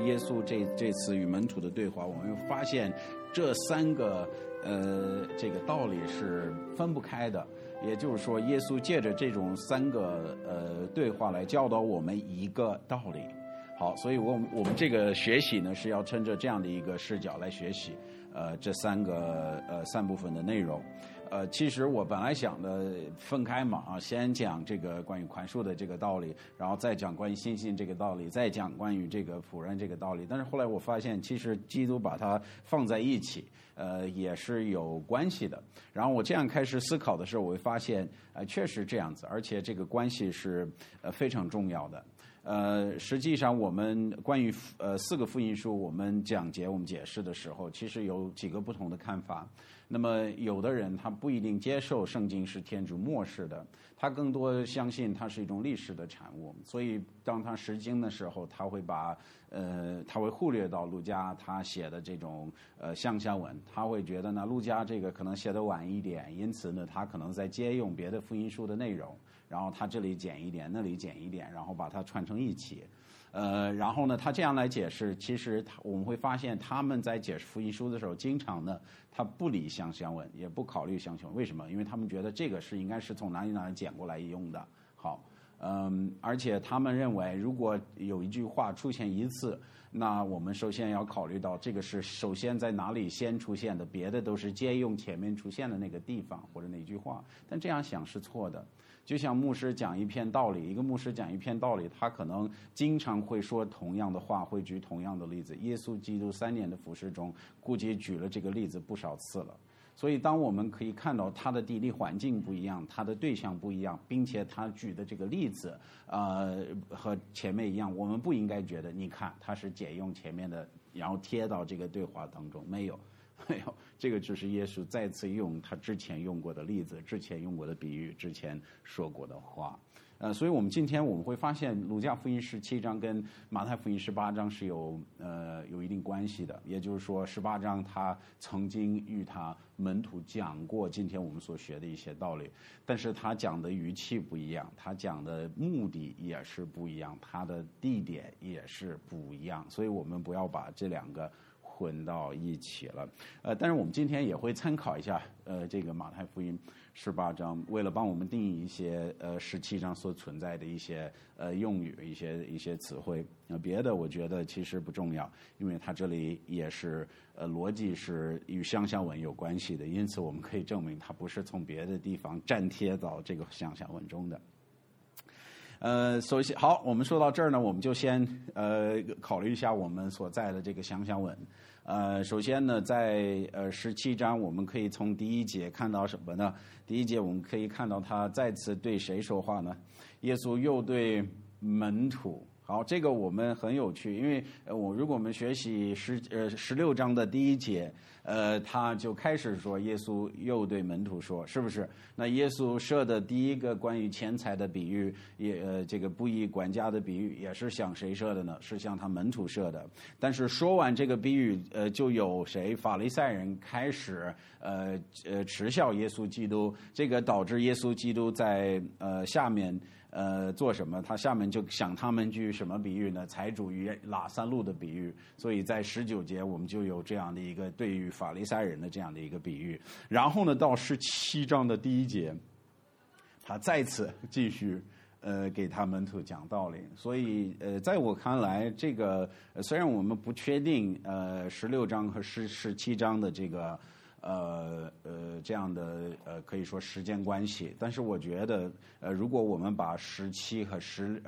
耶稣这次与门徒的对话，我们会发现这三个这个道理是分不开的。也就是说，耶稣借着这种三个对话来教导我们一个道理。好，所以我们这个学习呢是要趁着这样的一个视角来学习这三部分的内容。其实我本来想的分开嘛，先讲这个关于宽恕的这个道理，然后再讲关于信心这个道理，再讲关于这个仆人这个道理。但是后来我发现，其实基督把它放在一起，也是有关系的。然后我这样开始思考的时候，我会发现，确实这样子，而且这个关系是非常重要的。实际上我们关于4个福音书，我们讲解我们解释的时候，其实有几个不同的看法。那么有的人他不一定接受圣经是天主默示的，他更多相信它是一种历史的产物，所以当他释经的时候，他会忽略到路加他写的这种乡下文，他会觉得呢路加这个可能写得晚一点，因此呢他可能在借用别的福音书的内容，然后他这里减一点，那里减一点，然后把它串成一起。然后呢，他这样来解释，其实我们会发现他们在解释福音书的时候，经常呢，他不理乡乡文，也不考虑乡乡文。为什么？因为他们觉得这个应该是从哪里捡过来用的。好，而且他们认为，如果有一句话出现一次，那我们首先要考虑到这个是首先在哪里先出现的，别的都是借用前面出现的那个地方或者那句话。但这样想是错的。就像牧师讲一篇道理，一个牧师讲一篇道理，他可能经常会说同样的话，会举同样的例子。耶稣基督3年的服事中，估计举了这个例子不少次了。所以当我们可以看到他的地理环境不一样，他的对象不一样，并且他举的这个例子和前面一样，我们不应该觉得你看他是借用前面的然后贴到这个对话当中，没有，这个只是耶稣再次用他之前用过的例子，之前用过的比喻，之前说过的话。所以我们今天我们会发现路加福音17章跟马太福音18章是有一定关系的。也就是说18章他曾经与他门徒讲过今天我们所学的一些道理，但是他讲的语气不一样，他讲的目的也是不一样，他的地点也是不一样，所以我们不要把这两个混到一起了。但是我们今天也会参考一下这个马太福音18章，为了帮我们定义一些17章所存在的一些用语，一些词汇。别的我觉得其实不重要，因为它这里也是逻辑是与乡下文有关系的，因此我们可以证明它不是从别的地方粘贴到这个乡下文中的。首先好，我们说到这儿呢，我们就先考虑一下我们所在的这个乡下文。首先呢，在17章，我们可以从第1节看到什么呢？第1节我们可以看到他再次对谁说话呢？耶稣又对门徒。好，这个我们很有趣，因为如果我们学习16章的第1节，他就开始说耶稣又对门徒说，是不是？那耶稣设的第一个关于钱财的比喻，这个不义管家的比喻，也是向谁设的呢？是向他门徒设的。但是说完这个比喻，就有谁？法利赛人开始耻笑耶稣基督，这个导致耶稣基督在下面。做什么？他下面就想他们句什么比喻呢？财主与拉撒路的比喻。所以在19节我们就有这样的一个对于法利赛人的这样的一个比喻。然后呢，到17章的第1节，他再次继续给他门徒讲道理。所以在我看来，这个虽然我们不确定16章和17章的这个这样的可以说时间关系，但是我觉得如果我们把17和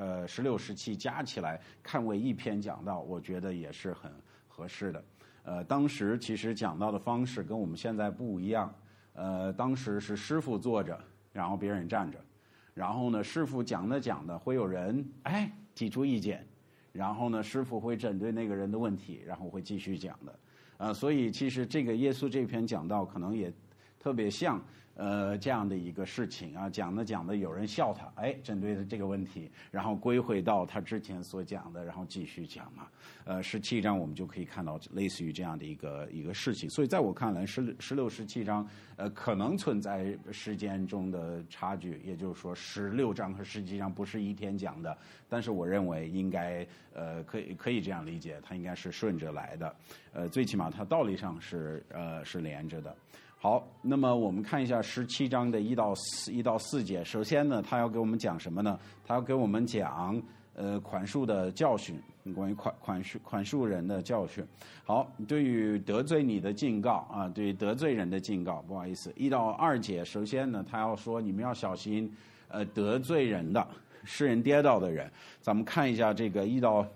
16、17加起来看为一篇讲道，我觉得也是很合适的。当时其实讲道的方式跟我们现在不一样。当时是师傅坐着，然后别人站着，然后呢师傅讲的会有人提出意见，然后呢师傅会针对那个人的问题，然后会继续讲的。所以其实这个耶稣这篇讲道可能也特别像这样的一个事情啊，讲着有人笑他，针对这个问题，然后归回到他之前所讲的，然后继续讲嘛。17章我们就可以看到类似于这样的一个事情，所以在我看来，16、17章可能存在时间中的差距，也就是说16章和17章不是一天讲的，但是我认为应该可以这样理解，它应该是顺着来的，最起码它道理上是连着的。好，那么我们看一下17章的1到4节。首先呢，他要给我们讲什么呢？他要给我们讲宽恕的教训，关于宽恕人的教训。好，对于得罪你的警告啊，对于得罪人的警告，不好意思，1到2节。首先呢，他要说你们要小心得罪人的，使人跌倒的人。咱们看一下这个1到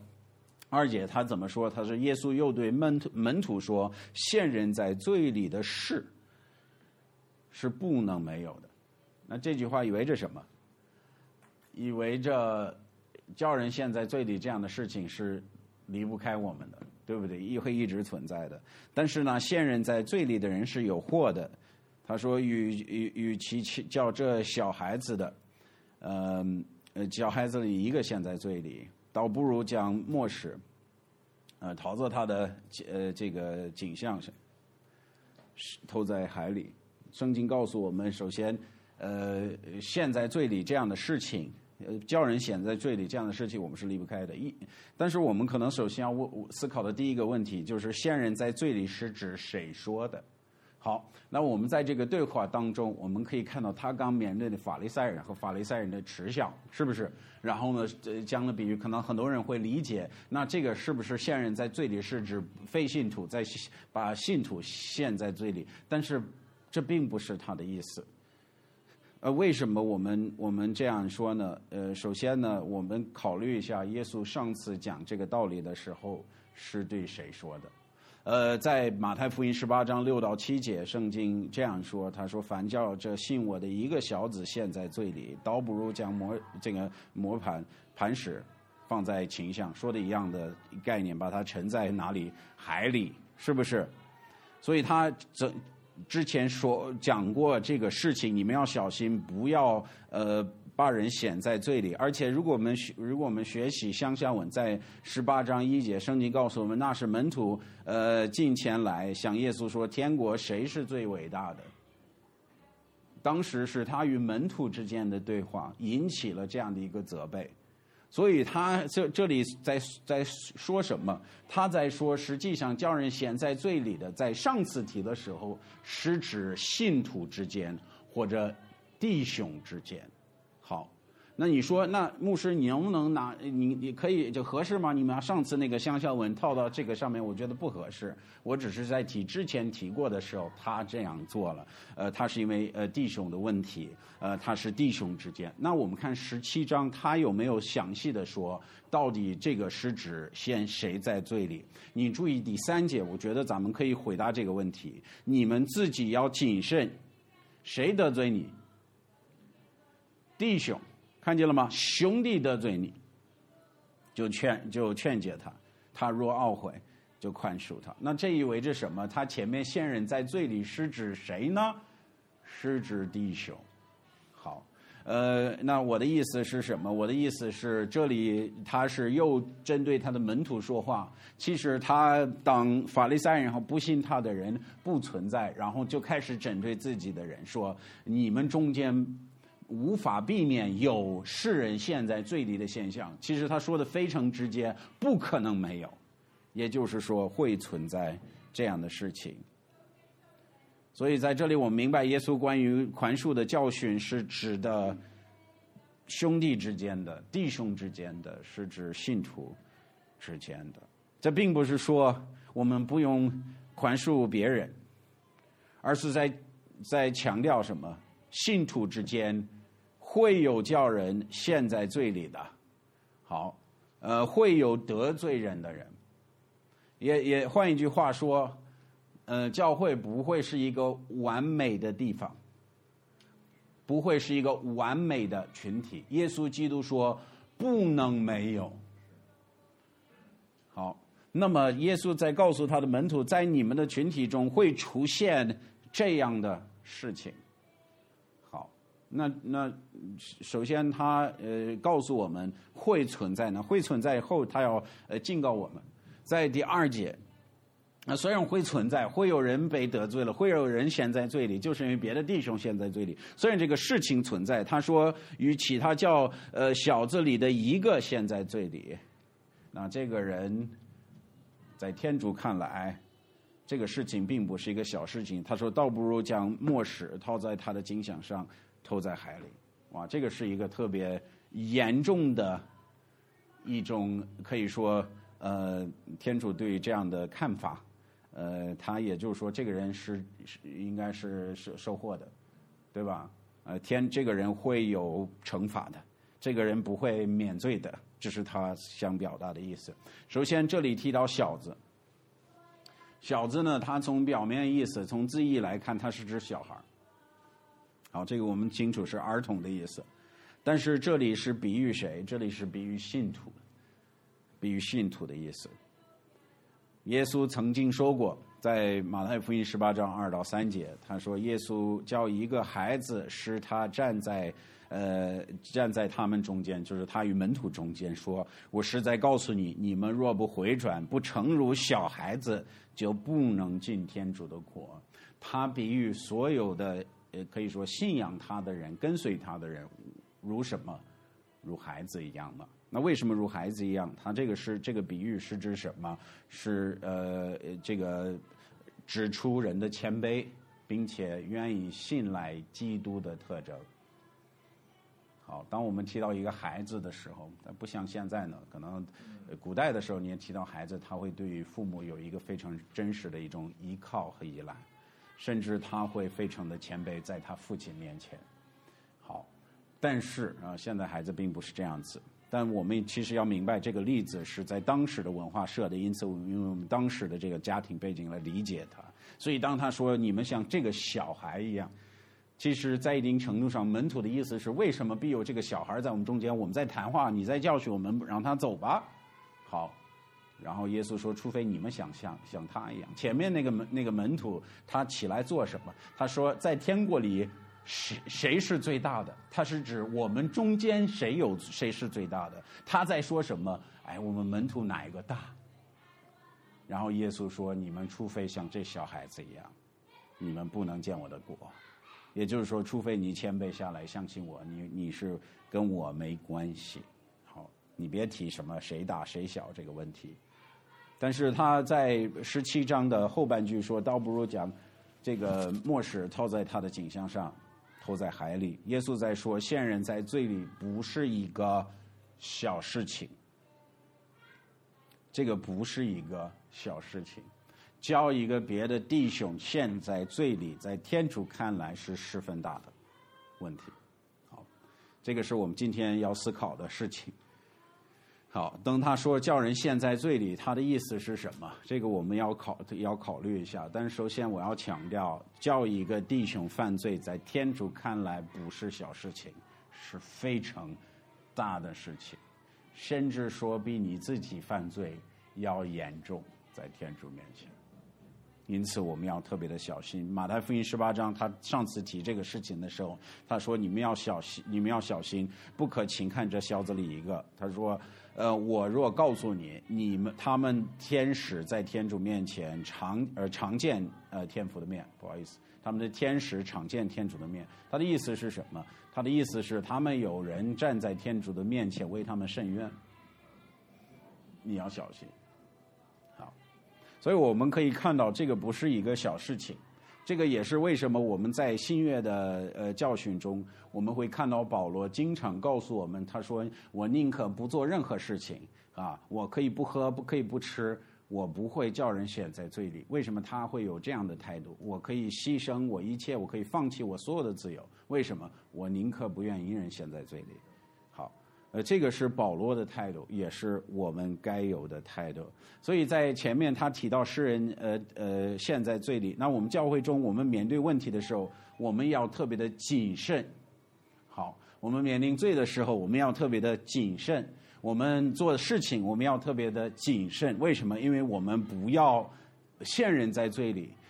2节他怎么说？他说耶稣又对门徒说，陷人在罪里的事是不能没有的。那这句话意味着什么？意味着叫人陷在罪里这样的事情是离不开我们的，对不对？会一直存在的。但是呢，陷人在罪里的人是有祸的。他说与其叫这小孩子的，小孩子里一个陷在罪里，倒不如将末世逃作他的这个景象投在海里。圣经告诉我们，首先陷在罪里这样的事情，叫人陷在罪里这样的事情我们是离不开的。但是我们可能首先要思考的第一个问题就是陷人在罪里是指谁说的。好，那我们在这个对话当中，我们可以看到他刚面对的法利赛人和法利赛人的耻笑，是不是？然后呢，讲的比喻，可能很多人会理解，那这个是不是陷人在罪里是指非信徒在把信徒陷在罪里？但是这并不是他的意思。为什么我们这样说呢？首先呢，我们考虑一下耶稣上次讲这个道理的时候是对谁说的。在马太福音18章6到7节，圣经这样说，他说：“凡叫这信我的一个小子陷在罪里，倒不如将磨磐石放在琴上。”说的一样的概念，把它沉在哪里？海里，是不是？所以他之前讲过这个事情，你们要小心，不要把人陷在罪里。而且如果我们学习乡下文，在18章1节，圣经告诉我们，那是门徒近前来向耶稣说，天国谁是最伟大的？当时是他与门徒之间的对话引起了这样的一个责备。所以他这里在说什么？他在说，实际上叫人陷在罪里的，在上次提的时候是指信徒之间或者弟兄之间。好，那你说，那牧师你能不能拿你可以就合适吗？你们上次那个乡下文套到这个上面，我觉得不合适。我只是在之前提过的时候，他这样做了。他是因为弟兄的问题，他是弟兄之间。那我们看17章，他有没有详细的说到底这个是指陷谁在罪里？你注意第3节，我觉得咱们可以回答这个问题。你们自己要谨慎，谁得罪你？弟兄，看见了吗？兄弟得罪你，就劝解他，他若懊悔，就宽恕他。那这意味着什么？他前面陷人在罪里是指谁呢？是指弟兄。好，那我的意思是什么？我的意思是，这里他是又针对他的门徒说话。其实他当法利赛人和不信他的人不存在，然后就开始针对自己的人说，你们中间无法避免有世人陷在罪里的现象。其实他说的非常直接，不可能没有，也就是说会存在这样的事情。所以在这里我们明白，耶稣关于宽恕的教训是指的兄弟之间的、弟兄之间的，是指信徒之间的。这并不是说我们不用宽恕别人，而是在强调什么？信徒之间会有叫人陷在罪里的。好，会有得罪人的人。也换一句话说，教会不会是一个完美的地方，不会是一个完美的群体。耶稣基督说不能没有。好，那么耶稣在告诉他的门徒，在你们的群体中会出现这样的事情。好，那首先他告诉我们会存在呢，会存在以后他要警告我们，在第2节。虽然会存在，会有人被得罪了，会有人陷在罪里，就是因为别的弟兄陷在罪里。虽然这个事情存在，他说与其他叫小子里的一个陷在罪里，那这个人在天主看来，这个事情并不是一个小事情。他说倒不如将墨屎套在他的颈项上，投在海里。哇，这个是一个特别严重的一种，可以说天主对这样的看法。他也就是说，这个人应该是受祸的，对吧？这个人会有惩罚的，这个人不会免罪的，这是他想表达的意思。首先，这里提到小子，小子呢，他从表面意思，从字义来看，他是指小孩。好，这个我们清楚是儿童的意思，但是这里是比喻谁？这里是比喻信徒，比喻信徒的意思。耶稣曾经说过，在马太福音18章2到3节，他说耶稣叫一个孩子使他站在他们中间，就是他与门徒中间，说我实在告诉你，你们若不回转，不诚如小孩子，就不能进天主的国。他比喻所有的可以说信仰他的人，跟随他的人，如什么？如孩子一样嘛。那为什么如孩子一样？他这个比喻是指什么？是这个指出人的谦卑，并且愿意信赖基督的特征。好，当我们提到一个孩子的时候，不像现在呢，可能古代的时候，你也提到孩子，他会对于父母有一个非常真实的一种依靠和依赖，甚至他会非常的谦卑，在他父亲面前。好，但是现在孩子并不是这样子。但我们其实要明白，这个例子是在当时的文化设的，因此我们用我们当时的这个家庭背景来理解它。所以当他说你们像这个小孩一样，其实在一定程度上，门徒的意思是为什么必有这个小孩在我们中间？我们在谈话，你在教训我们，让他走吧。好，然后耶稣说，除非你们像他一样。前面那个门徒他起来做什么？他说在天国里。谁是最大的？他是指我们中间谁是最大的？他在说什么？我们门徒哪一个大？然后耶稣说：“你们除非像这小孩子一样，你们不能见我的国。”也就是说，除非你谦卑下来，相信我，你是跟我没关系。好，你别提什么谁大谁小这个问题。但是他在17章的后半句说：“倒不如讲这个墨屎套在他的颈项上。”投在海里。耶稣在说，陷人在罪里不是一个小事情，这个不是一个小事情。叫一个别的弟兄陷在罪里，在天主看来是十分大的问题。好，这个是我们今天要思考的事情。好，等他说叫人陷在罪里，他的意思是什么？这个我们要考虑一下。但是首先我要强调，叫一个弟兄犯罪，在天主看来不是小事情，是非常大的事情，甚至说比你自己犯罪要严重，在天主面前。因此我们要特别的小心。马太福音18章，他上次提这个事情的时候，他说你们要小心，不可轻看这小子里一个。他说我若告诉你，他们天使在天主面前常见天父的面，不好意思，他们的天使常见天主的面。他的意思是什么？他的意思是他们有人站在天主的面前为他们申冤，你要小心。好，所以我们可以看到这个不是一个小事情。这个也是为什么我们在新约的教训中，我们会看到保罗经常告诉我们，他说我宁可不做任何事情啊，我可以不喝，可以不吃，我不会叫人陷在罪里。为什么他会有这样的态度？我可以牺牲我一切，我可以放弃我所有的自由。为什么？我宁可不愿意人陷在罪里。好，这个是保罗的态度，也是我们该有的态度。所以在前面他提到诗人陷在罪里，那我们教会中我们面对问题的时候，我们要特别的谨慎。好，我们面临罪的时候，我们要特别的谨慎。我们做的事情，我们要特别的谨慎。为什么？因为我们不要陷人在罪里。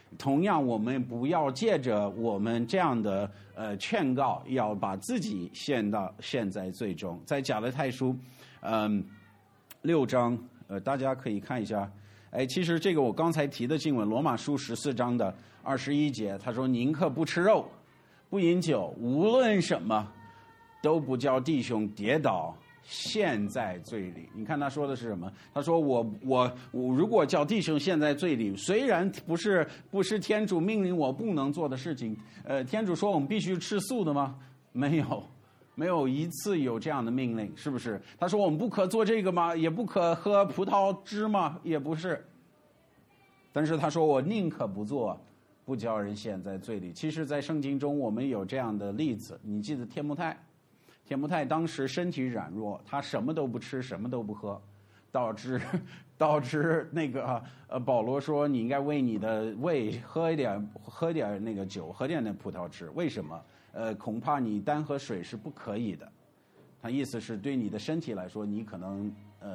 同样，我们不要借着我们这样的劝告，要把自己陷在罪中。在加拉太书6章，大家可以看一下。其实这个我刚才提的经文，罗马书14章的21节，他说：“宁可不吃肉，不饮酒，无论什么，都不叫弟兄跌倒，陷在罪里。”你看他说的是什么？他说我如果叫弟兄陷在罪里，虽然不是天主命令我不能做的事情，天主说我们必须吃素的吗？没有一次有这样的命令，是不是？他说我们不可做这个吗？也不可喝葡萄汁吗？也不是。但是他说我宁可不做，不叫人陷在罪里。其实在圣经中我们有这样的例子，你记得天目泰当时身体软弱，他什么都不吃，什么都不喝，导致那个保罗说你应该为你的胃喝一点那个酒，喝点那葡萄汁。为什么？恐怕你单喝水是不可以的。他意思是对你的身体来说，你可能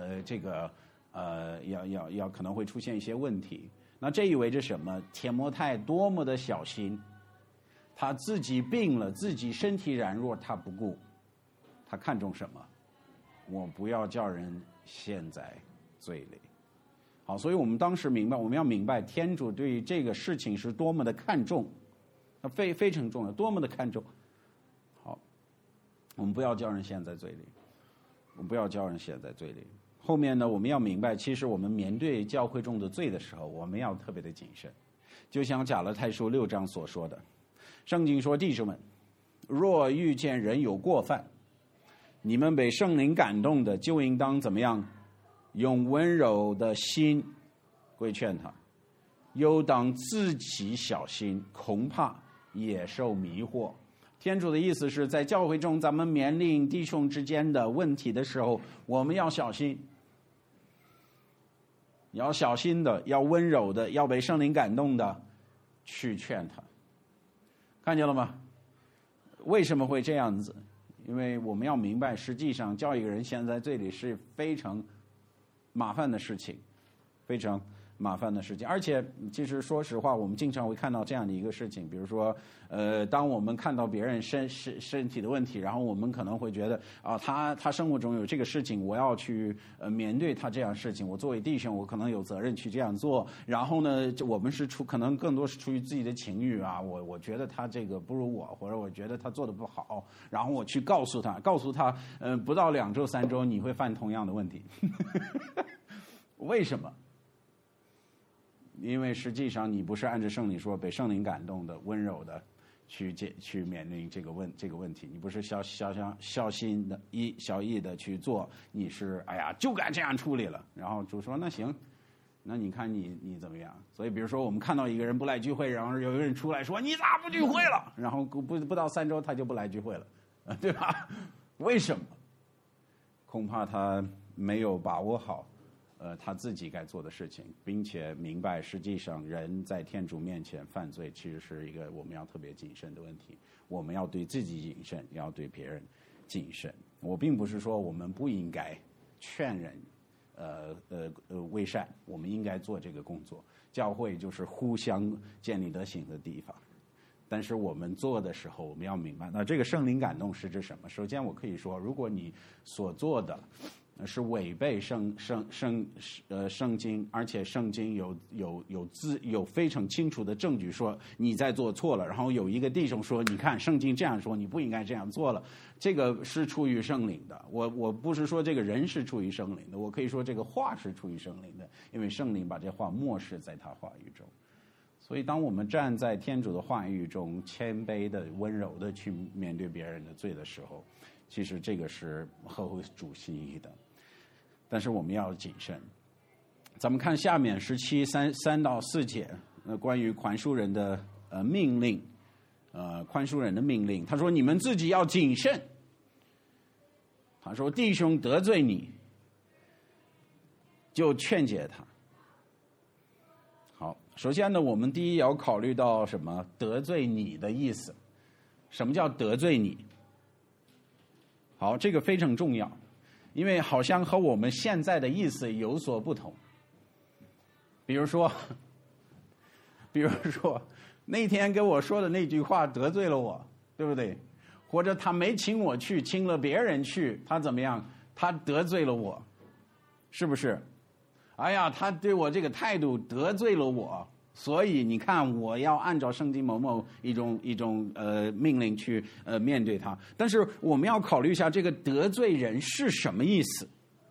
要可能会出现一些问题。那这意味着什么？天摩太多么的小心，他自己病了，自己身体软弱，他不顾。他看重什么？我不要叫人陷在罪里。好，所以我们当时我们要明白天主对于这个事情是多么的看重，非常重要，多么的看重。好，我们不要叫人陷在罪里，我们不要叫人陷在罪里。后面呢，我们要明白，其实我们面对教会中的罪的时候，我们要特别的谨慎。就像加拉太书6章所说的，圣经说：“弟兄们，若遇见人有过犯，你们被圣灵感动的，就应当怎么样？用温柔的心规劝他，又当自己小心，恐怕也受迷惑。”天主的意思是在教会中，咱们面临弟兄之间的问题的时候，我们要小心，要小心的，要温柔的，要被圣灵感动的去劝他。看见了吗？为什么会这样子？因为我们要明白，实际上叫一个人陷在罪里是非常麻烦的事情，非常麻烦的事情。而且其实说实话，我们经常会看到这样的一个事情，比如说当我们看到别人身体的问题，然后我们可能会觉得他生活中有这个事情，我要去面对他这样的事情，我作为弟兄，我可能有责任去这样做。然后呢，我们可能更多是出于自己的情欲啊，我觉得他这个不如我，或者我觉得他做的不好，然后我去告诉他不到2周3周你会犯同样的问题。为什么？因为实际上你不是按照圣灵说被圣灵感动的温柔的去面临这个问题，你不是小心的小意的去做，你是就该这样处理了。然后主说那行，那你看你怎么样？所以比如说我们看到一个人不来聚会，然后有一个人出来说你咋不聚会了？然后不到3周他就不来聚会了，对吧？为什么？恐怕他没有把握好他自己该做的事情，并且明白实际上人在天主面前犯罪其实是一个我们要特别谨慎的问题。我们要对自己谨慎，也要对别人谨慎。我并不是说我们不应该劝人为善，我们应该做这个工作。教会就是互相建立德行的地方。但是我们做的时候，我们要明白，那这个圣灵感动是指什么？首先我可以说，如果你所做的是违背圣经，而且圣经有非常清楚的证据说你在做错了，然后有一个弟兄说你看圣经这样说，你不应该这样做了，这个是出于圣灵的。我不是说这个人是出于圣灵的，我可以说这个话是出于圣灵的，因为圣灵把这话默示在他话语中。所以当我们站在天主的话语中，谦卑的温柔的去面对别人的罪的时候，其实这个是合乎主心意的。但是我们要谨慎。咱们看下面17:3到4节，关于宽恕人的命令，宽恕人的命令。他说你们自己要谨慎。他说弟兄得罪你，就劝解他。好，首先呢，我们第一要考虑到什么？得罪你的意思。什么叫得罪你？好，这个非常重要。因为好像和我们现在的意思有所不同。比如说比如说那天跟我说的那句话得罪了我，对不对？或者他没请我去，请了别人去，他怎么样？他得罪了我，是不是？哎呀，他对我这个态度得罪了我，所以你看，我要按照圣经某某一种命令去面对他。但是我们要考虑一下，这个得罪人是什么意思？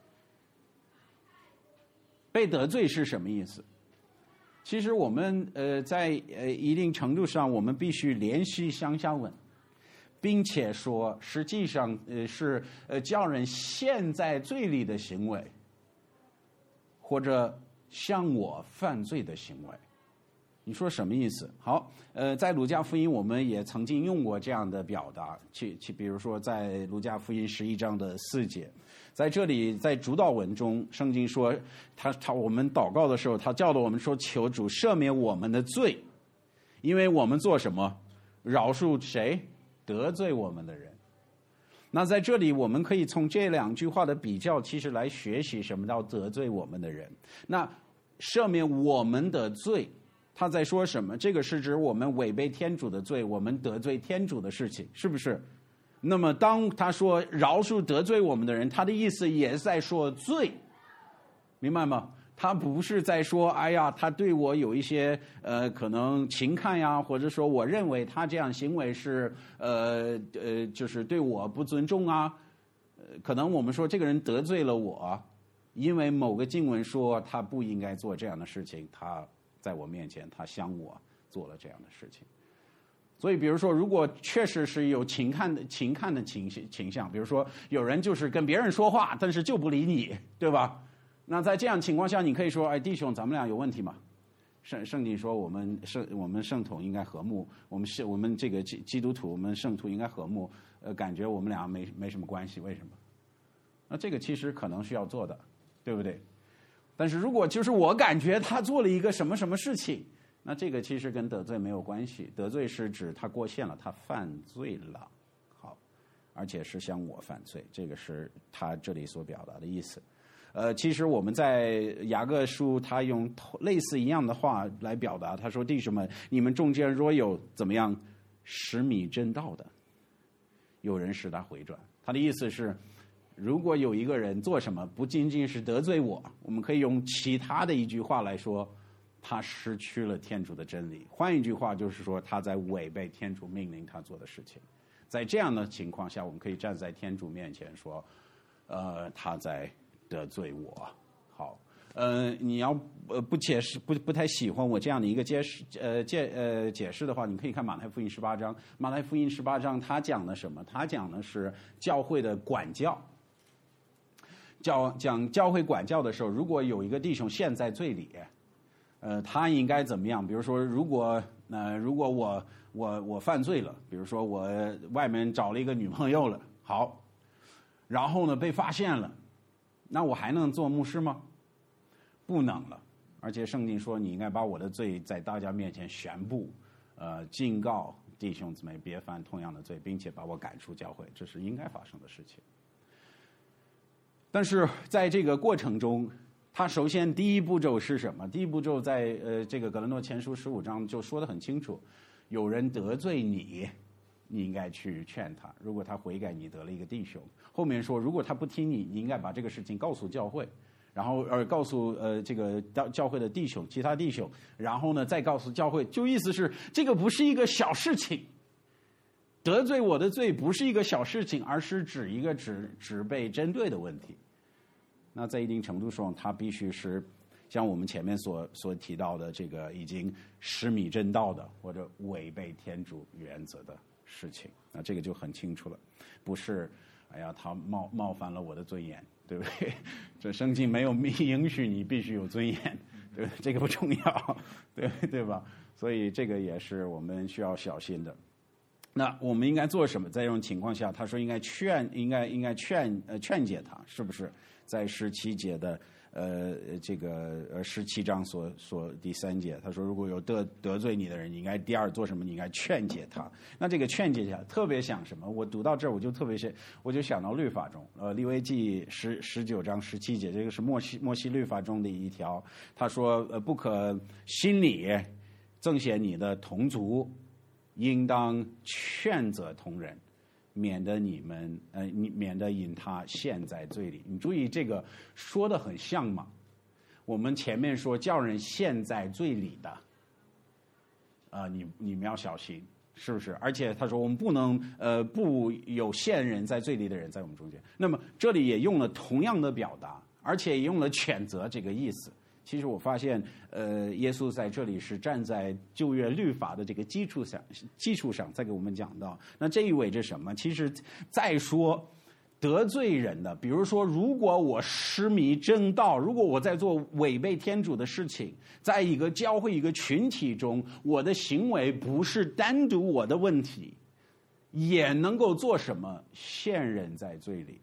被得罪是什么意思？其实我们在一定程度上，我们必须联系上下文，并且说，实际上是叫人陷在罪里的行为，或者向我犯罪的行为。你说什么意思？好，在路加福音我们也曾经用过这样的表达，比如说在路加福音11章的4节，在这里在主祷文中，圣经说我们祷告的时候，他教导我们说，求主赦免我们的罪，因为我们做什么？饶恕谁？得罪我们的人。那在这里我们可以从这两句话的比较，其实来学习什么叫得罪我们的人。那赦免我们的罪，他在说什么？这个是指我们违背天主的罪，我们得罪天主的事情，是不是？那么当他说饶恕得罪我们的人，他的意思也是在说罪，明白吗？他不是在说，哎呀，他对我有一些可能情看呀，或者说我认为他这样行为是就是对我不尊重啊。可能我们说这个人得罪了我，因为某个经文说他不应该做这样的事情，他在我面前他向我做了这样的事情。所以比如说，如果确实是有情看的倾向，比如说有人就是跟别人说话，但是就不理你，对吧？那在这样情况下，你可以说，哎，弟兄，咱们俩有问题吗？圣经说我们圣徒应该和睦，我们这个基督徒，我们圣徒应该和睦，感觉我们俩没什么关系，为什么？那这个其实可能是要做的，对不对？但是如果就是我感觉他做了一个什么什么事情，那这个其实跟得罪没有关系，得罪是指他过线了，他犯罪了，好，而且是向我犯罪，这个是他这里所表达的意思。其实我们在雅各书，他用类似一样的话来表达，他说：“弟兄们，你们中间若有怎么样使米正道的，有人使他回转。”他的意思是，如果有一个人做什么不仅仅是得罪我，我们可以用其他的一句话来说，他失去了天主的真理。换一句话就是说，他在违背天主命令他做的事情。在这样的情况下，我们可以站在天主面前说，他在得罪我。好，你要不太喜欢我这样的一个解释的话，你可以看马太福音18章。马太福音18章他讲的什么？他讲的是教会的管教。讲教会管教的时候，如果有一个弟兄陷在罪里，他应该怎么样？比如说，如果我犯罪了，比如说我外面找了一个女朋友了，好，然后呢被发现了。那我还能做牧师吗？不能了。而且圣经说，你应该把我的罪在大家面前宣布，警告弟兄姊妹别犯同样的罪，并且把我赶出教会，这是应该发生的事情。但是在这个过程中，他首先第一步骤是什么？第一步骤在这个格林多前书15章就说得很清楚，有人得罪你，你应该去劝他，如果他悔改，你得了一个弟兄。后面说，如果他不听你，你应该把这个事情告诉教会，然后告诉这个教会的弟兄，其他弟兄，然后呢再告诉教会，就意思是这个不是一个小事情，得罪我的罪不是一个小事情，而是指一个只被针对的问题。那在一定程度上，他必须是像我们前面所提到的这个已经失米正道的，或者违背天主原则的事情。那这个就很清楚了，不是哎呀他冒犯了我的尊严，对不对？这圣经没有允许你必须有尊严，对不对？这个不重要，对吧？所以这个也是我们需要小心的。那我们应该做什么？在这种情况下，他说应该劝解他，是不是？在17节的这个17章所第3节，他说如果有得罪你的人，你应该第二做什么？你应该劝解他。那这个劝解他特别想什么？我读到这儿我就想到律法中，利未记19章17节，这个是摩西律法中的一条。他说不可心里赠显你的同族，应当劝责同人，免得引他陷在罪里。你注意这个说的很像嘛？我们前面说叫人陷在罪里的，你们要小心，是不是？而且他说我们不能不有陷人在罪里的人在我们中间。那么这里也用了同样的表达，而且也用了谴责这个意思。其实我发现，耶稣在这里是站在旧约律法的这个基础上再给我们讲到。那这意味着什么？其实再说得罪人的，比如说，如果我失迷正道，如果我在做违背天主的事情，在一个教会一个群体中，我的行为不是单独我的问题，也能够做什么？陷人在罪里。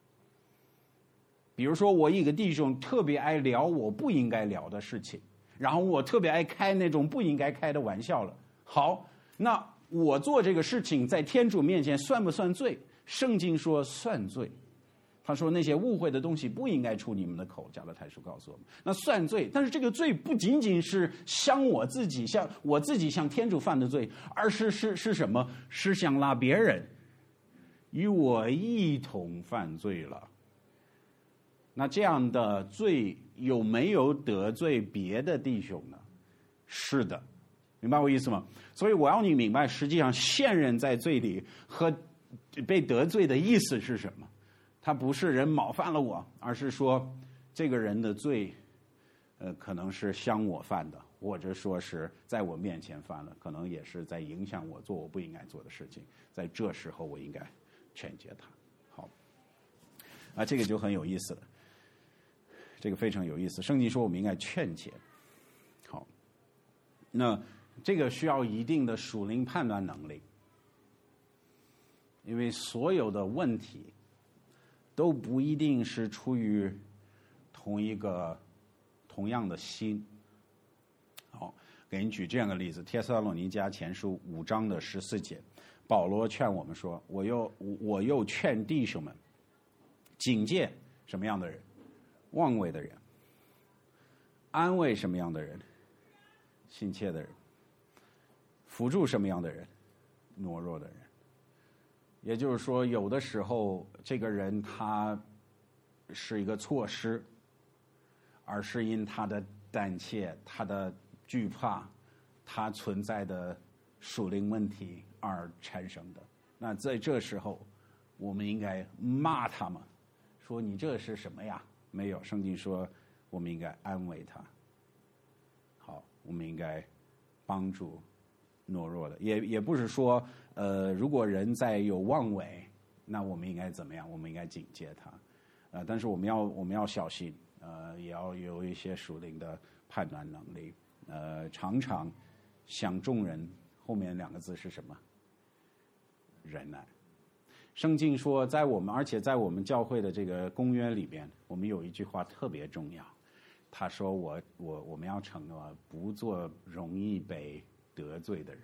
比如说，我一个弟兄特别爱聊我不应该聊的事情，然后我特别爱开那种不应该开的玩笑了。好，那我做这个事情在天主面前算不算罪？圣经说算罪。他说那些误会的东西不应该出你们的口，加拉太书告诉我们，那算罪。但是这个罪不仅仅是像我自己向天主犯的罪，而是什么？是想拉别人与我一同犯罪了。那这样的罪有没有得罪别的弟兄呢？是的，明白我意思吗？所以我要你明白，实际上陷人在罪里和被得罪的意思是什么？他不是人冒犯了我，而是说这个人的罪，可能是像我犯的，或者说是在我面前犯了，可能也是在影响我做我不应该做的事情。在这时候，我应该劝诫他。好，这个就很有意思了。这个非常有意思，圣经说我们应该劝诫。好，那这个需要一定的属灵判断能力，因为所有的问题都不一定是出于同样的心。好，给你举这样的例子，帖撒罗尼迦前书5章的14节，保罗劝我们说，我又劝弟兄们警戒什么样的人？妄为的人，安慰什么样的人？心切的人，辅助什么样的人？懦弱的人。也就是说，有的时候这个人他是一个错失，而是因他的胆怯、他的惧怕、他存在的属灵问题而产生的。那在这时候，我们应该骂他们，说你这是什么呀？没有，圣经说我们应该安慰他。好，我们应该帮助懦弱的，也不是说如果人在有妄为，那我们应该怎么样？我们应该警戒他。但是我们要小心，也要有一些属灵的判断能力。常常想众人，后面2个字是什么？忍耐。圣经说，而且在我们教会的这个公约里边，我们有一句话特别重要。他说我们要承诺不做容易被得罪的人。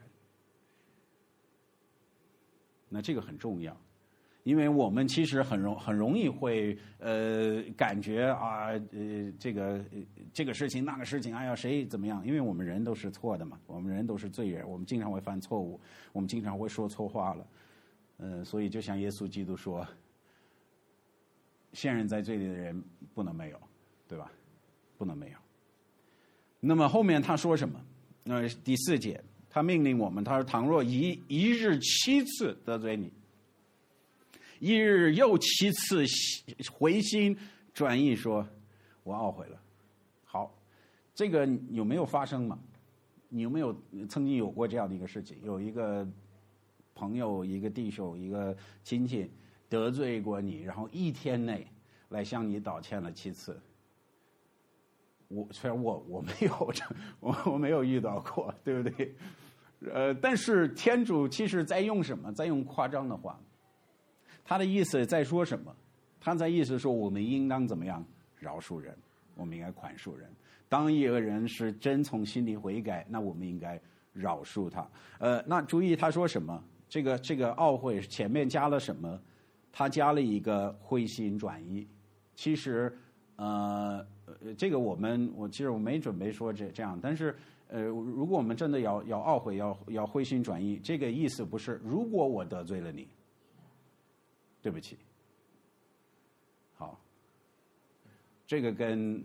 那这个很重要，因为我们其实很容易会感觉这个事情那个事情，哎呀谁怎么样？因为我们人都是错的嘛，我们人都是罪人，我们经常会犯错误，我们经常会说错话了。所以就像耶稣基督说，陷人在罪里的人不能没有，对吧？不能没有。那么后面他说什么？第4节，他命令我们，他说：倘若一日7次得罪你，一日又7次回心转意，说我懊悔了。好，这个有没有发生嘛？你有没有曾经有过这样的一个事情？有一个朋友、一个弟兄、一个亲戚得罪过你，然后1天内来向你道歉了7次。虽然我没有我没有遇到过，对不对？但是天主其实在用什么？在用夸张的话。他的意思在说什么？他在意思说我们应当怎么样饶恕人，我们应该宽恕人。当一个人是真从心里悔改，那我们应该饶恕他。那注意他说什么？这个懊悔前面加了什么？他加了一个回心转意。其实这个我其实我没准备说这样，但是如果我们真的要懊悔，要灰心转意，这个意思不是如果我得罪了你，对不起。好，这个跟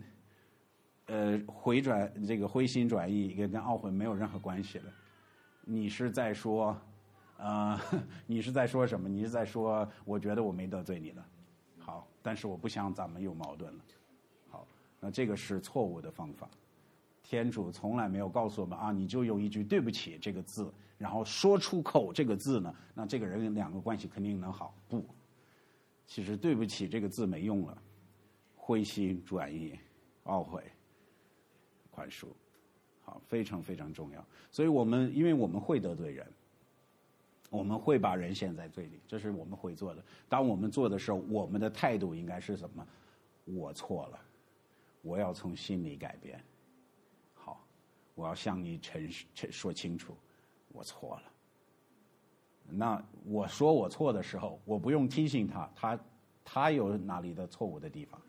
这个灰心转意跟懊悔没有任何关系了。你是在说你是在说什么？你是在说我觉得我没得罪你了，好，但是我不想咱们有矛盾了。好，那这个是错误的方法。天主从来没有告诉我们啊，你就用一句对不起这个字，然后说出口这个字呢，那这个人两个关系肯定能好。不，其实对不起这个字没用了，灰心转意、懊悔、宽恕，好，非常非常重要。所以因为我们会得罪人，我们会把人陷在罪里，这是我们会做的。当我们做的时候，我们的态度应该是什么？我错了，我要从心里改变。好，我要向你说清楚，我错了。那我说我错的时候，我不用提醒他有哪里的错误的地方。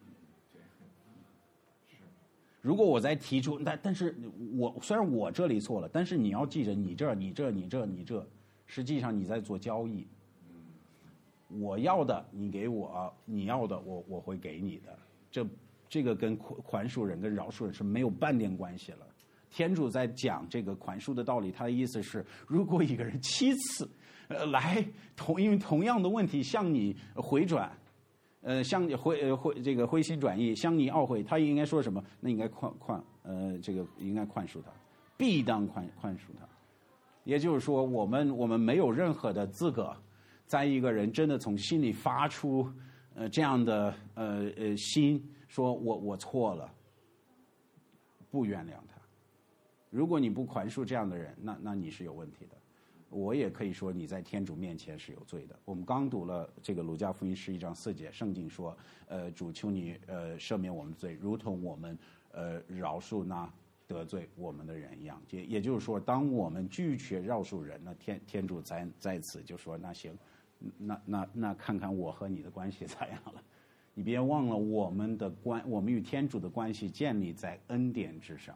如果我在提出，但是虽然我这里错了，但是你要记着，你这，实际上你在做交易。我要的你给我，你要的我会给你的。这个跟宽恕人跟饶恕人是没有半点关系了。天主在讲这个宽恕的道理，他的意思是，如果一个人7次因为同样的问题向你回转。向你这个灰心转意，向你懊悔，他应该说什么？那应该这个应该宽恕他，必当宽恕他。也就是说，我们没有任何的资格，在一个人真的从心里发出这样的心，说我错了，不原谅他。如果你不宽恕这样的人，那你是有问题的。我也可以说你在天主面前是有罪的。我们刚读了这个《路加福音》11章4节，圣经说，主求你赦免我们的罪，如同我们饶恕那得罪我们的人一样。也就是说，当我们拒绝饶恕人，那天主在此就说，那行，那看看我和你的关系咋样了？你别忘了我们与天主的关系建立在恩典之上。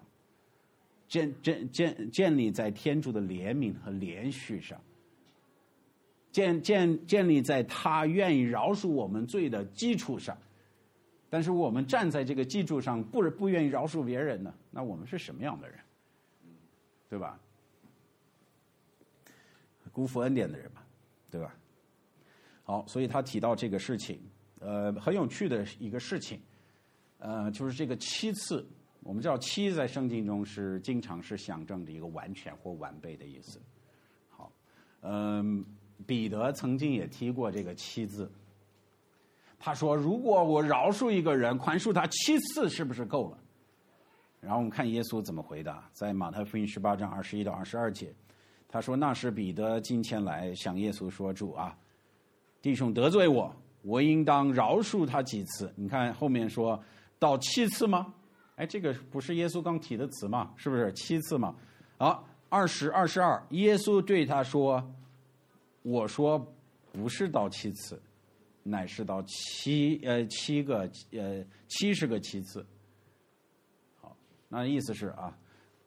建立在天主的怜悯和连续上，建立在他愿意饶恕我们罪的基础上。但是我们站在这个基础上不愿意饶恕别人呢，那我们是什么样的人？对吧？辜负恩典的人嘛，对吧？好，所以他提到这个事情，很有趣的一个事情，就是这个7次。我们知道7在圣经中是经常是象征着一个完全或完备的意思。好，彼得曾经也提过这个7字。他说，如果我饶恕一个人，宽恕他7次，是不是够了？然后我们看耶稣怎么回答，在马太福音18章21到22节，他说，那时彼得进前来向耶稣说，主啊，弟兄得罪我应当饶恕他几次？你看后面说到7次吗？哎，这个不是耶稣刚提的词吗？是不是7次吗？好，20、22，耶稣对他说：“我说不是到7次，乃是到70个7次。”好，那意思是啊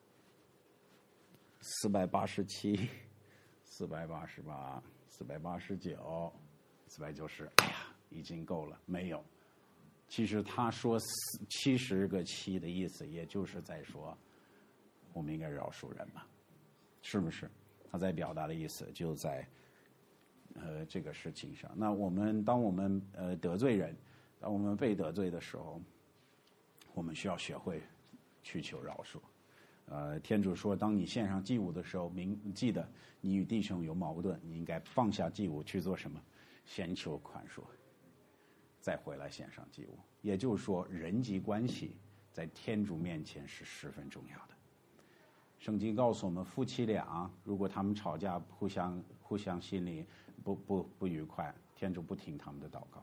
，487、488、489、490，哎呀，已经够了，没有。其实他说70个7的意思，也就是在说，我们应该饶恕人嘛，是不是？他在表达的意思就在这个事情上。那当我们得罪人，当我们被得罪的时候，我们需要学会去求饶恕。天主说，当你献上祭物的时候，记得你与弟兄有矛盾，你应该放下祭物去做什么？先求宽恕。再回来献上祭物，也就是说，人际关系在天主面前是十分重要的。圣经告诉我们，夫妻俩如果他们吵架，互相心里不愉快，天主不听他们的祷告。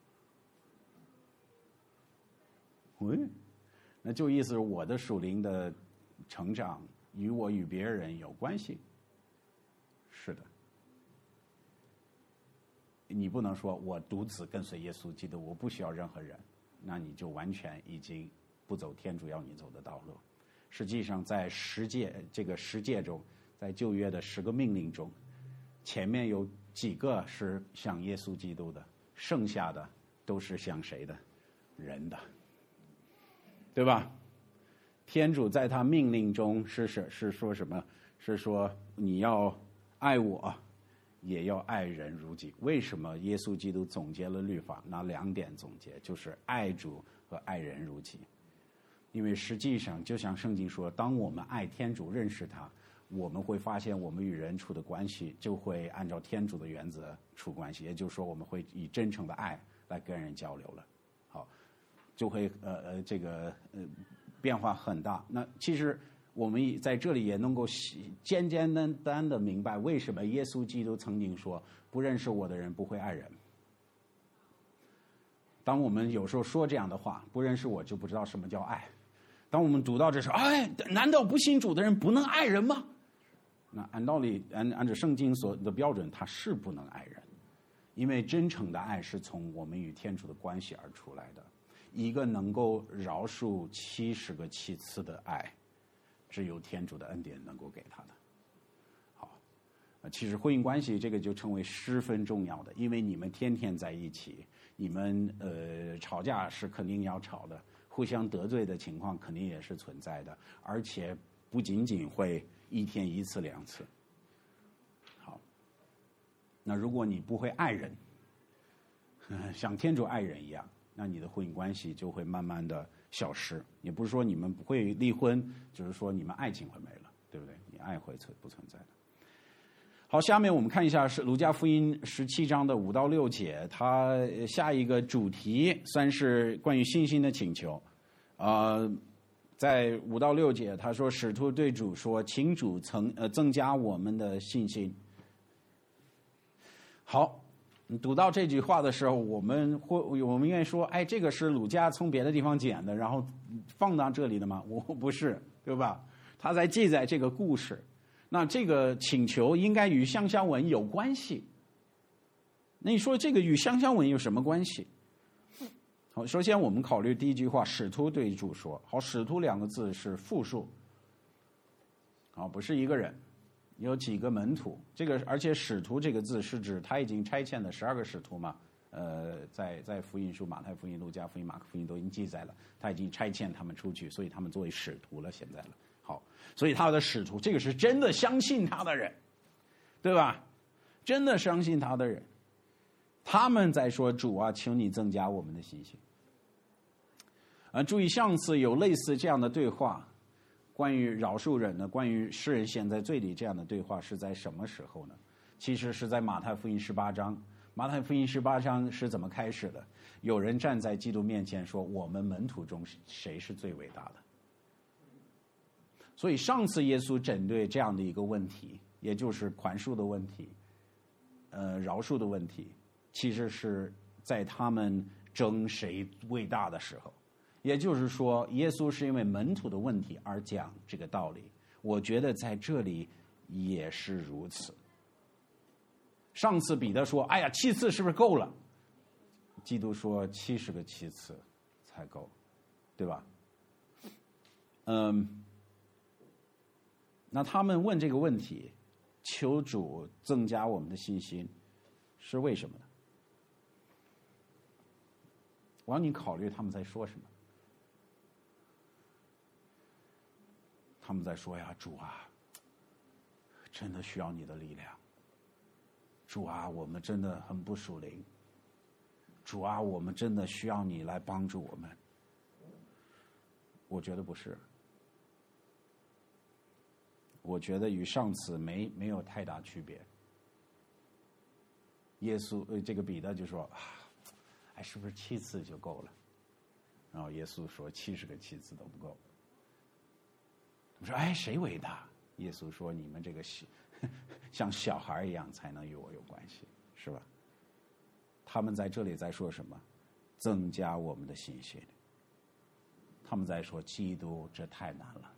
那就意思是我的属灵的成长与我与别人有关系。是的。你不能说我独自跟随耶稣基督，我不需要任何人，那你就完全已经不走天主要你走的道路。 实际上在十诫中，在旧约的10个命令中，前面有几个是像耶稣基督的，剩下的都是像谁的？人的，对吧？天主在他命令中是说什么？是说你要爱我，也要爱人如己。为什么耶稣基督总结了律法？拿2点总结，就是爱主和爱人如己。因为实际上，就像圣经说，当我们爱天主、认识他，我们会发现我们与人处的关系就会按照天主的原则处关系，也就是说，我们会以真诚的爱来跟人交流了。好，就会变化很大。那其实我们在这里也能够简简单单的明白，为什么耶稣基督曾经说，不认识我的人不会爱人。当我们有时候说这样的话，不认识我就不知道什么叫爱。当我们读到这时候，难道不信主的人不能爱人吗？那按道理，按照圣经所的标准，他是不能爱人，因为真诚的爱是从我们与天主的关系而出来的。一个能够饶恕70个7次的爱，只有天主的恩典能够给他的。好，其实婚姻关系这个就成为十分重要的，因为你们天天在一起，你们吵架是肯定要吵的，互相得罪的情况肯定也是存在的，而且不仅仅会1天1次2次。好，那如果你不会爱人，像天主爱人一样，那你的婚姻关系就会慢慢的消失。也不是说你们不会离婚，就是说你们爱情会没了，对不对？你爱会不存在的。好，下面我们看一下是路加福音17章的5到6节，它下一个主题算是关于信心的请求。在5到6节，他说使徒对主说，请主增加我们的信心。好，读到这句话的时候，我们愿意说，这个是鲁家从别的地方捡的，然后放到这里的吗？我不是，对吧？他在记载这个故事。那这个请求应该与香香文有关系。那你说这个与香香文有什么关系？好，首先我们考虑第一句话，使徒对主说。好，使徒2个字是复数，好，不是一个人，有几个门徒。而且使徒这个字是指他已经差遣的12个使徒嘛。在福音书，马太福音、路加福音、马可福音都已经记载了，他已经差遣他们出去，所以他们作为使徒了，现在了。好，所以他的使徒，这个是真的相信他的人，对吧？真的相信他的人，他们在说，主啊，请你增加我们的信心。注意上次有类似这样的对话，关于饶恕人呢，关于世人陷在罪里这样的对话是在什么时候呢？其实是在马太福音18章。马太福音18章是怎么开始的？有人站在基督面前说，我们门徒中谁是最伟大的？所以上次耶稣针对这样的一个问题，也就是宽恕的问题，饶恕的问题，其实是在他们争谁伟大的时候。也就是说，耶稣是因为门徒的问题而讲这个道理。我觉得在这里也是如此。上次彼得说7次是不是够了？基督说70个7次才够，对吧？那他们问这个问题，求主增加我们的信心，是为什么呢？我让你考虑他们在说什么。他们在说呀，主啊，真的需要你的力量。主啊，我们真的很不属灵。主啊，我们真的需要你来帮助我们。我觉得不是。我觉得与上次没有太大区别。耶稣这个彼得就说是不是7次就够了？然后耶稣说70个7次都不够。我说谁伟大？耶稣说你们这个像小孩一样才能与我有关系，是吧？他们在这里在说什么？增加我们的信心。他们在说基督这太难了。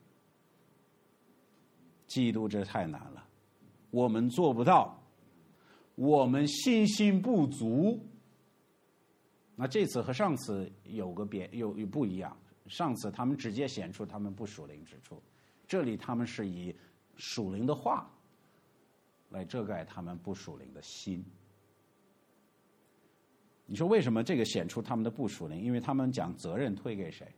基督这太难了，我们做不到，我们信心不足。那这次和上次有不一样。 上次他们直接显出他们不属灵之处，这里他们是以属灵的话来遮盖他们不属灵的心。你说为什么这个显出他们的不属灵？因为他们将责任推给谁？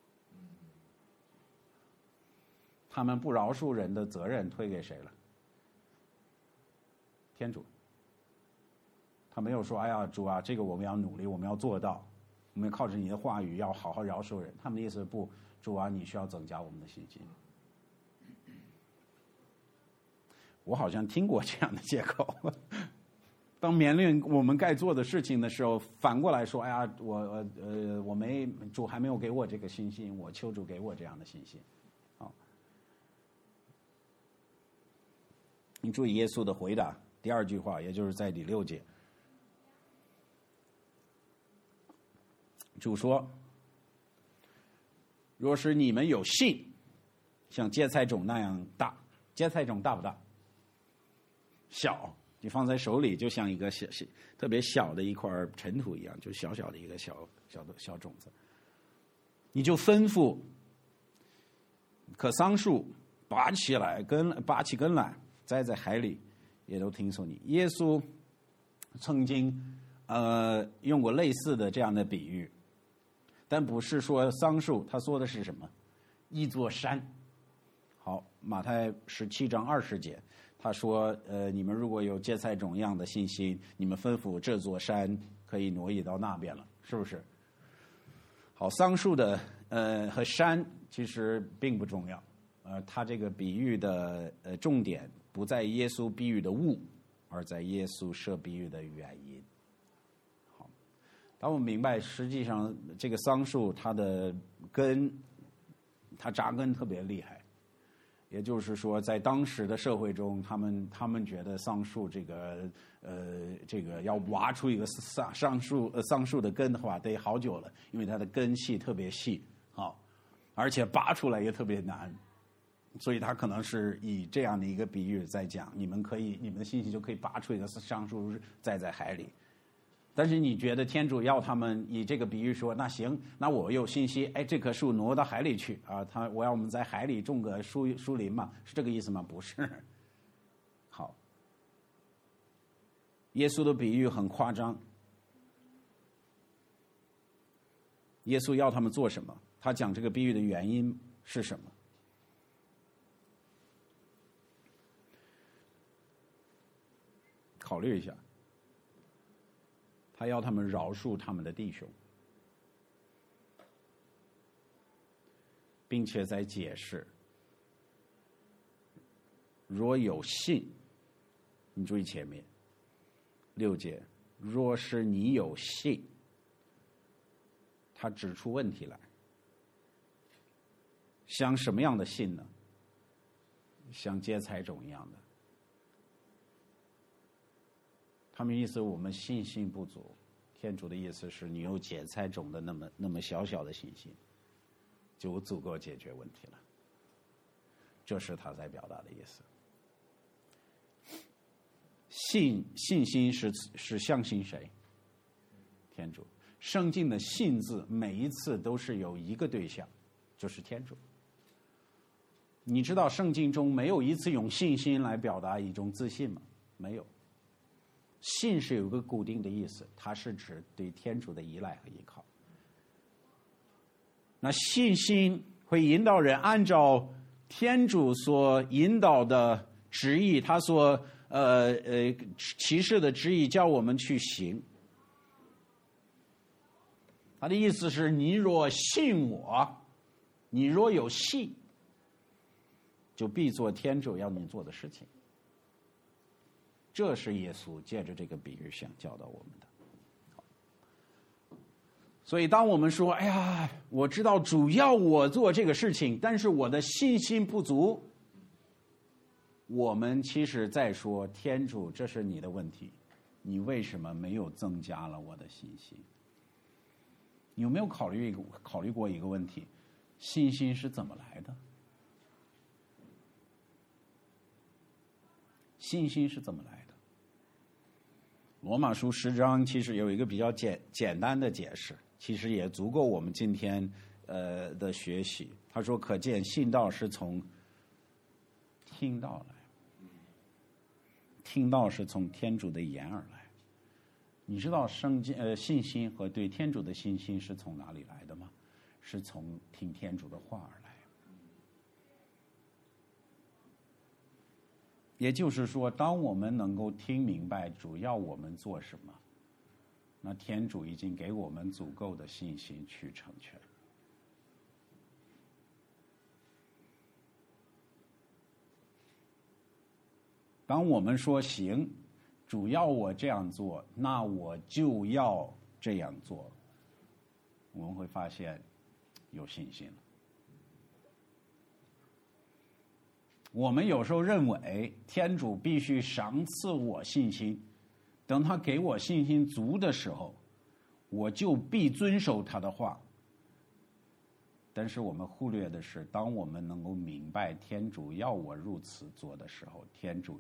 他们不饶恕人的责任推给谁了？天主。他没有说哎呀主啊，这个我们要努力，我们要做到，我们靠着你的话语要好好饶恕人。他们的意思是不，主啊，你需要增加我们的信心。我好像听过这样的借口。当面临我们该做的事情的时候，反过来说，哎呀，我没主还没有给我这个信心，我求主给我这样的信心。好，你注意耶稣的回答，第二句话，也就是在第6节，主说：“若是你们有信，像芥菜种那样大，芥菜种大不大？小。”你放在手里，就像一个特别小的一块尘土一样，就小小的一个小种子。你就吩咐棵桑树拔起根来，栽在海里，也都听从你。耶稣曾经用过类似的这样的比喻，但不是说桑树，他说的是什么？一座山。好，马太17章20节。他说：“你们如果有芥菜种一样的信心，你们吩咐这座山可以挪移到那边了，是不是？”好，桑树的和山其实并不重要，他这个比喻的重点不在耶稣比喻的物，而在耶稣设比喻的原因。好，当我们明白实际上这个桑树它的根，它扎根特别厉害。也就是说，在当时的社会中，他们觉得桑树这个要挖出一个桑树的根的话，得好久了，因为它的根系特别细，好，而且拔出来也特别难，所以他可能是以这样的一个比喻在讲，你们的信息就可以拔出一个桑树栽在海里。但是你觉得天主要他们以这个比喻说，那行，那我有信息，哎，这棵树挪到海里去啊，我要我们在海里种个树林嘛，是这个意思吗？不是。好，耶稣的比喻很夸张。耶稣要他们做什么？他讲这个比喻的原因是什么？考虑一下。他要他们饶恕他们的弟兄，并且在解释，若有信，你注意前面6节，若是你有信，他指出问题来，像什么样的信呢？像芥菜种一样的。他们意思我们信心不足，天主的意思是你有芥菜种的那么小小的信心，就足够解决问题了。这是他在表达的意思。信心是相信谁？天主。圣经的信字每一次都是有一个对象，就是天主。你知道圣经中没有一次用信心来表达一种自信吗？没有。信是有个固定的意思，它是指对天主的依赖和依靠。那信心会引导人按照天主所引导的旨意，他所启示的旨意叫我们去行。他的意思是，你若信我，你若有信，就必做天主要你做的事情。这是耶稣借着这个比喻想教导我们的。所以当我们说，哎呀，我知道主要我做这个事情，但是我的信心不足，我们其实在说，天主，这是你的问题，你为什么没有增加了我的信心？你有没有考虑过一个问题，信心是怎么来的？信心是怎么来的？罗马书10章其实有一个比较简单的解释，其实也足够我们今天的学习。他说，可见信道是从听道来，听道是从天主的言而来。你知道信心和对天主的信心是从哪里来的吗？是从听天主的话而来。也就是说，当我们能够听明白主要我们做什么，那天主已经给我们足够的信心去成全。当我们说行，主要我这样做，那我就要这样做，我们会发现有信心了。我们有时候认为天主必须赏赐我信心，等他给我信心足的时候，我就必遵守他的话。但是我们忽略的是，当我们能够明白天主要我如此做的时候，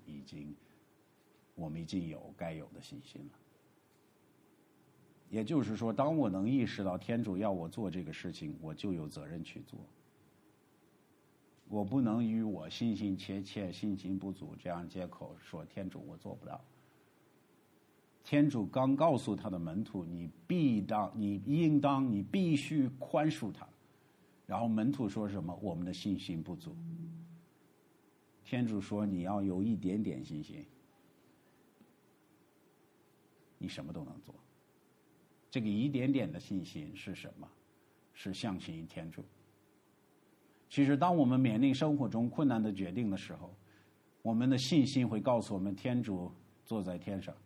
我们已经有该有的信心了。也就是说，当我能意识到天主要我做这个事情，我就有责任去做。我不能与我信心切切、信心不足这样借口说天主我做不了。天主刚告诉他的门徒，你应当，你必须宽恕他。然后门徒说什么？我们的信心不足。天主说你要有一点点信心，你什么都能做。这个一点点的信心是什么？是相信于天主。其实当我们面临生活中困难的决定的时候，我们的信心会告诉我们，天主坐在天上，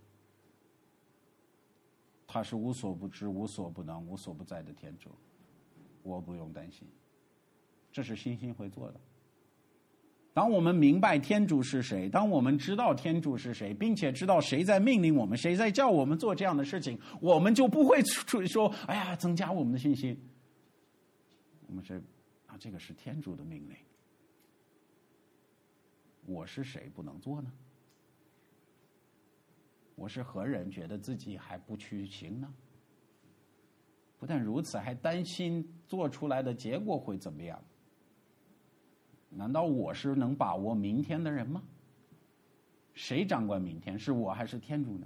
他是无所不知、无所不能、无所不在的天主，我不用担心。这是信心会做的。当我们明白天主是谁，当我们知道天主是谁，并且知道谁在命令我们，谁在叫我们做这样的事情，我们就不会说哎呀增加我们的信心。我们是这个是天主的命令，我是谁不能做呢？我是何人觉得自己还不去行呢？不但如此，还担心做出来的结果会怎么样？难道我是能把握明天的人吗？谁掌管明天？是我还是天主呢？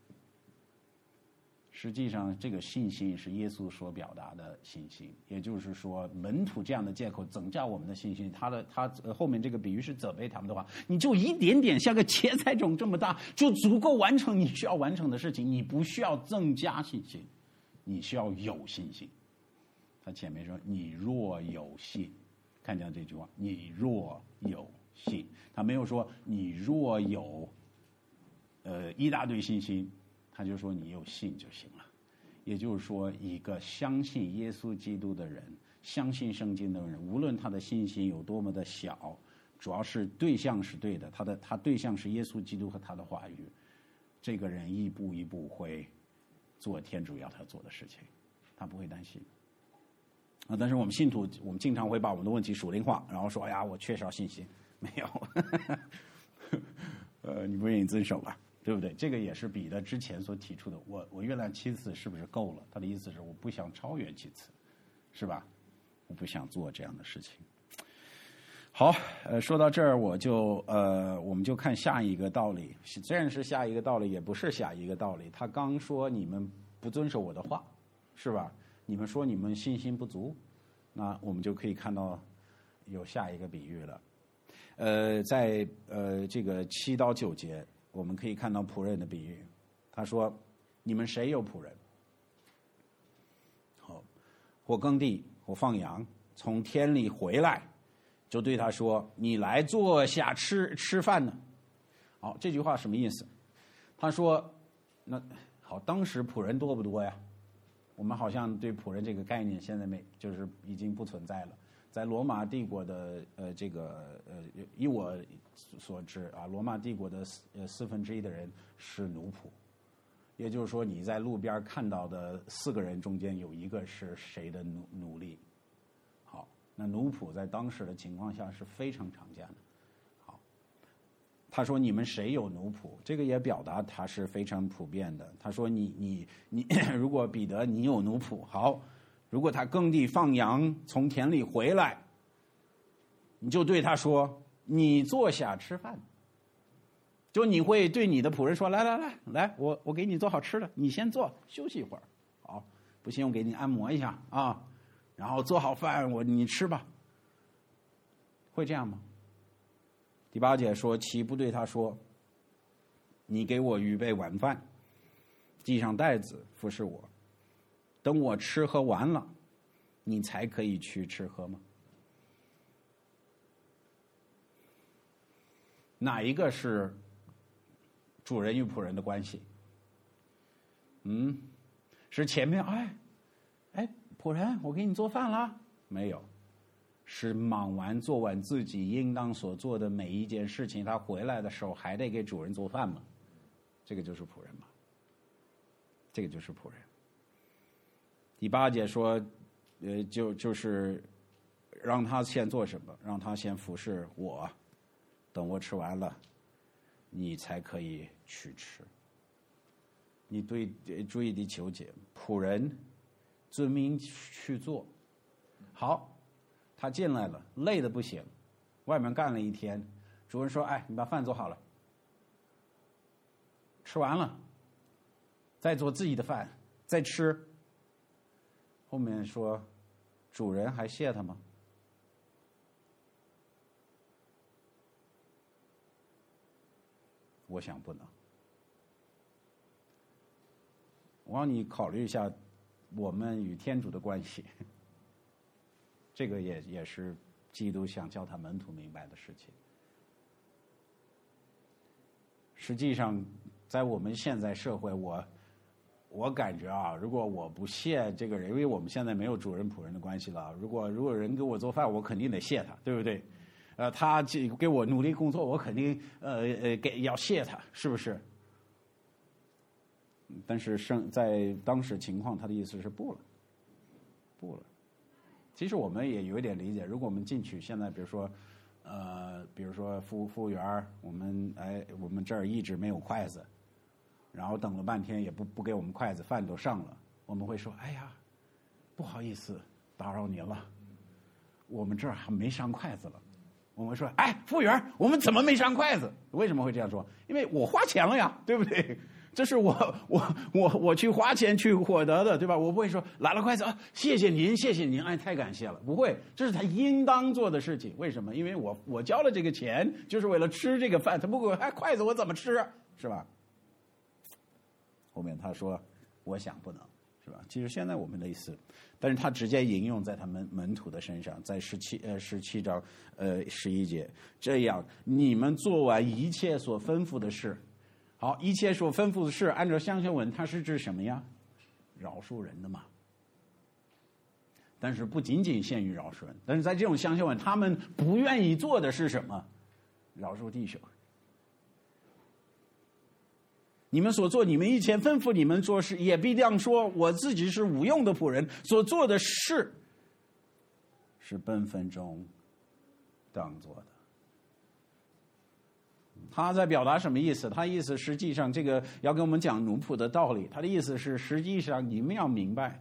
实际上，这个信心是耶稣所表达的信心，也就是说，门徒这样的借口增加我们的信心。他后面这个比喻是责备他们的话，你就一点点像个芥菜种这么大，就足够完成你需要完成的事情，你不需要增加信心，你需要有信心。他前面说你若有信，看见这句话，你若有信，他没有说你若有一大堆信心，他就说你有信就行了。也就是说，一个相信耶稣基督的人，相信圣经的人，无论他的信心有多么的小，主要是对象是对的，他对象是耶稣基督和他的话语，这个人一步一步会做天主要他做的事情，他不会担心。但是我们信徒，我们经常会把我们的问题属灵化，然后说：“哎呀，我缺少信心。”没有，你不愿意遵守吧？对不对？这个也是彼得之前所提出的。我原谅7次是不是够了？他的意思是我不想超越7次，是吧？我不想做这样的事情。好，说到这儿，我们就看下一个道理。虽然是下一个道理，也不是下一个道理。他刚说你们不遵守我的话，是吧？你们说你们信心不足，那我们就可以看到有下一个比喻了。在这个7到9节，我们可以看到仆人的比喻。他说：“你们谁有仆人？好，或耕地，或放羊，从田里回来，就对他说：你来坐下吃饭呢。”好，这句话什么意思？他说：“那好，当时仆人多不多呀？”我们好像对仆人这个概念现在就是已经不存在了。在罗马帝国的以我所知啊，罗马帝国的1/4的人是奴仆，也就是说你在路边看到的4个人中间有1个是谁的奴隶。好，那奴仆在当时的情况下是非常常见的。好，他说你们谁有奴仆？这个也表达他是非常普遍的。他说你如果彼得你有奴仆，好， 如果他耕地放羊，从田里回来，你就对他说：“你坐下吃饭。”就你会对你的仆人说：“来，我给你做好吃的，你先坐，休息一会儿。好，不行，我给你按摩一下啊，然后做好饭，你吃吧。”会这样吗？第8节说：“岂不对他说，你给我预备晚饭，系上带子，服侍我，等我吃喝完了，你才可以去吃喝吗？”哪一个是主人与仆人的关系？是前面仆人，我给你做饭了没有？是做完自己应当所做的每一件事情，他回来的时候还得给主人做饭吗？这个就是仆人嘛。这个就是仆人。第8节说，就是让他先做什么？让他先服侍我，等我吃完了，你才可以去吃。你注意第9节，仆人遵命去做。好，他进来了，累得不行，外面干了一天，主人说：“你把饭做好了，吃完了，再做自己的饭，再吃。”后面说，主人还谢他吗？我想不能。我让你考虑一下我们与天主的关系，这个也是基督想教他门徒明白的事情。实际上，在我们现在社会，我感觉啊，如果我不谢这个人，因为我们现在没有主人仆人的关系了。如果人给我做饭，我肯定得谢他，对不对？他给我努力工作，我肯定要谢他，是不是？但是在当时情况，他的意思是不了。其实我们也有一点理解，如果我们进去，现在比如说服务员，我们这儿一直没有筷子，然后等了半天也不给我们筷子，饭都上了，我们会说：“哎呀，不好意思，打扰您了，我们这儿还没上筷子了。”我们说：“服务员，我们怎么没上筷子？”为什么会这样说？因为我花钱了呀，对不对？这是我去花钱去获得的，对吧？我不会说拿了筷子谢谢您，太感谢了，不会，这是他应当做的事情。为什么？因为我交了这个钱，就是为了吃这个饭，他不给我筷子，我怎么吃啊？是吧？后面他说：“我想不能。”是吧？其实现在我们的意思，但是他直接引用在他们门徒的身上，在17章11节，这样你们做完一切所吩咐的事。好，一切所吩咐的事，按照相信文，它是指什么呀？饶恕人的嘛。但是不仅仅限于饶恕人，但是在这种相信文，他们不愿意做的是什么？饶恕弟兄。你们所做，你们以前吩咐你们做事，也必这样说：我自己是无用的仆人，所做的事是本分中当做的。他在表达什么意思？他意思实际上这个要跟我们讲奴仆的道理。他的意思是，实际上你们要明白，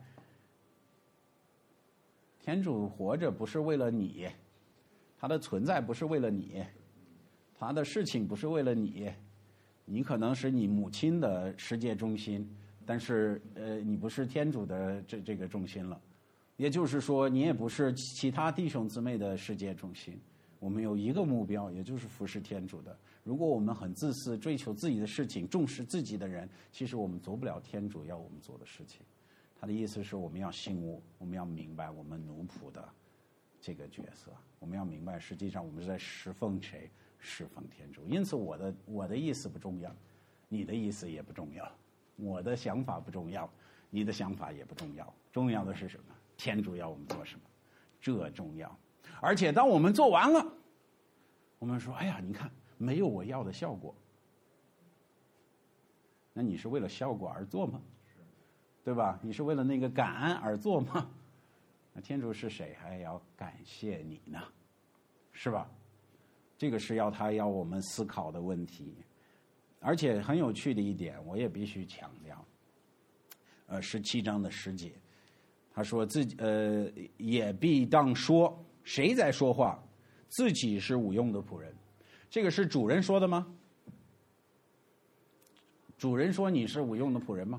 天主活着不是为了你，他的存在不是为了你，他的事情不是为了你。你可能是你母亲的世界中心，但是你不是天主的这个中心了。也就是说，你也不是其他弟兄姊妹的世界中心。我们有一个目标，也就是服侍天主的。如果我们很自私，追求自己的事情，重视自己的人，其实我们做不了天主要我们做的事情。他的意思是我们要醒悟，我们要明白我们奴仆的这个角色，我们要明白实际上我们是在侍奉谁？侍奉天主。因此我的意思不重要，你的意思也不重要，我的想法不重要，你的想法也不重要。重要的是什么？天主要我们做什么，这重要。而且当我们做完了，我们说：“哎呀，你看，没有我要的效果。”那你是为了效果而做吗？对吧？你是为了那个感恩而做吗？那天主是谁还要感谢你呢？是吧？这个是要我们思考的问题。而且很有趣的一点，我也必须强调，17章的10节， 他说自己也必当说，谁在说话？自己是无用的仆人。这个是主人说的吗？主人说你是无用的仆人吗？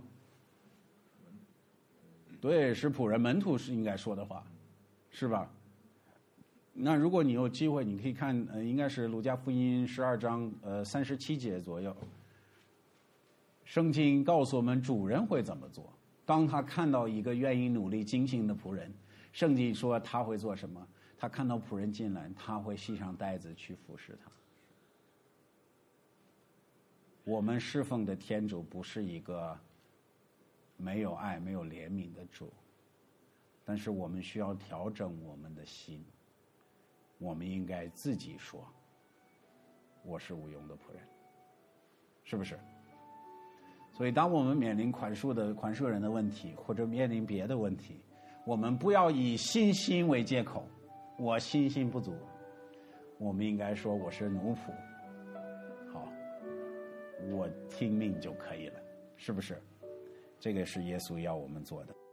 对，是仆人，门徒是应该说的话，是吧？那如果你有机会，你可以看，应该是路加福音12章37节左右，圣经告诉我们主人会怎么做。当他看到一个愿意努力精进的仆人，圣经说他会做什么？他看到仆人进来，他会系上带子去服侍他。我们侍奉的天主不是一个没有爱、没有怜悯的主，但是我们需要调整我们的心。我们应该自己说，我是无用的仆人，是不是？所以当我们面临宽恕人的问题，或者面临别的问题，我们不要以信心为借口，我信心不足。我们应该说我是奴仆，好，我听命就可以了，是不是？这个是耶稣要我们做的。